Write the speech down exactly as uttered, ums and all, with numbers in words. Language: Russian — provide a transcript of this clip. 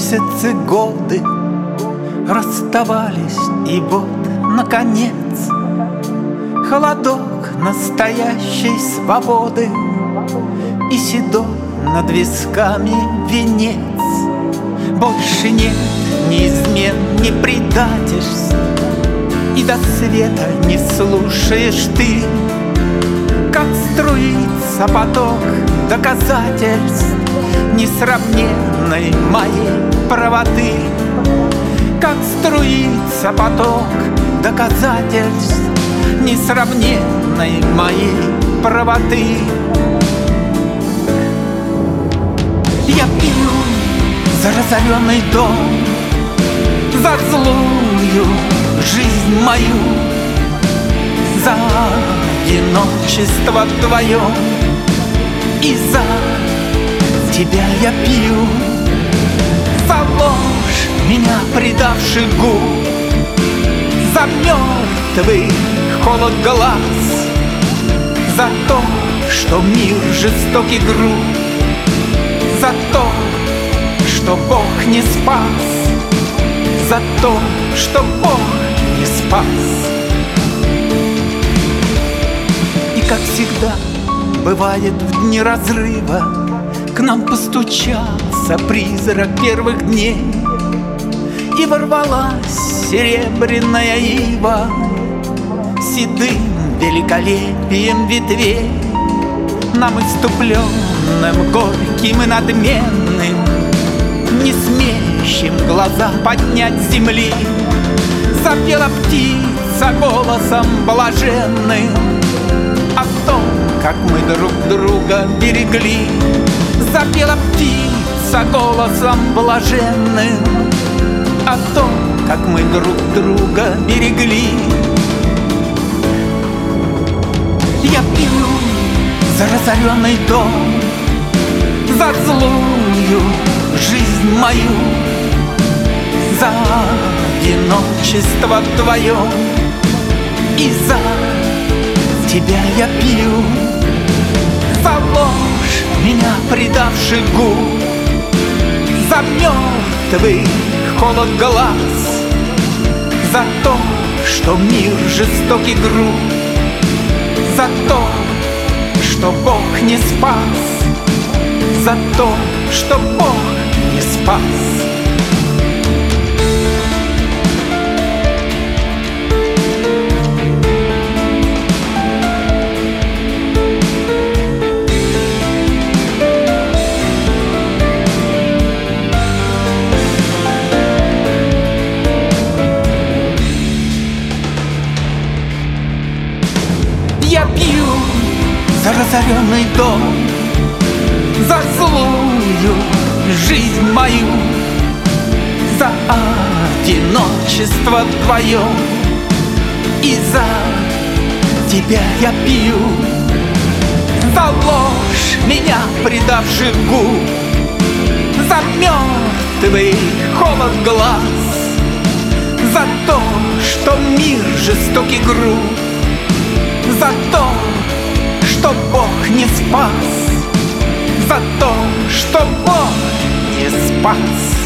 Месяцы, годы расставались, и вот, наконец, холодок настоящей свободы и седой над висками венец. Больше нет ни измен, ни предательств, и до света не слушаешь ты, как струится поток доказательств несравненной моей правоты. Как струится поток доказательств несравненной моей правоты. Я пью за разоренный дом, за злую жизнь мою, за одиночество твое, и за тебя я пью. За ложь меня предавший губ, за мертвый холод глаз, за то, что мир жестокий груб, за то, что Бог не спас, за то, что Бог не спас. И как всегда бывает в дни разрыва, к нам постучался призрак первых дней, и ворвалась серебряная ива седым великолепием ветвей. Нам иступленным, горьким и надменным, не смеющим глаза поднять с земли, запела птица голосом блаженным о том, как мы друг друга берегли. Запела птица голосом блаженным о том, как мы друг друга берегли. Я пью за разоренный дом, за злую жизнь мою, за одиночество твое, и за тебя я пью. За ложь меня предавший губ, за мертвый холод глаз, за то, что мир жестокий груб, за то, что Бог не спас, за то, что Бог не спас. Я пью за разоренный дом, за злую жизнь мою, за одиночество твое, и за тебя я пью. За ложь меня предавший губ, за мертвый холод глаз, за то, что мир жестокий груб, за то, что Бог не спас, за то, что Бог не спас.